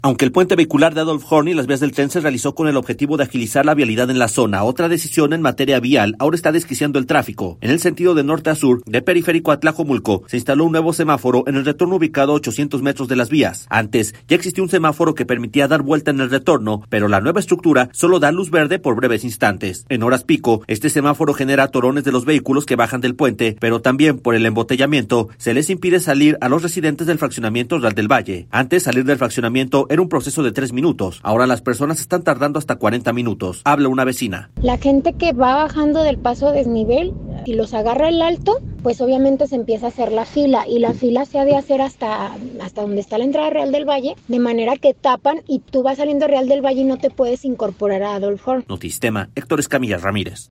Aunque el puente vehicular de Adolf Horn y las vías del tren se realizó con el objetivo de agilizar la vialidad en la zona, otra decisión en materia vial ahora está desquiciando el tráfico. En el sentido de norte a sur, de Periférico a Tlajomulco, se instaló un nuevo semáforo en el retorno ubicado a 800 metros de las vías. Antes, ya existía un semáforo que permitía dar vuelta en el retorno, pero la nueva estructura solo da luz verde por breves instantes. En horas pico, este semáforo genera atorones de los vehículos que bajan del puente, pero también por el embotellamiento, se les impide salir a los residentes del fraccionamiento Real del Valle. Antes, salir del fraccionamiento era un proceso de 3 minutos. Ahora las personas están tardando hasta 40 minutos. Habla una vecina. La gente que va bajando del paso a desnivel y los agarra el alto, pues obviamente se empieza a hacer la fila y la fila se ha de hacer hasta donde está la entrada Real del Valle, de manera que tapan y tú vas saliendo Real del Valle y no te puedes incorporar a Adolf Horn. Notistema, Héctor Escamilla Ramírez.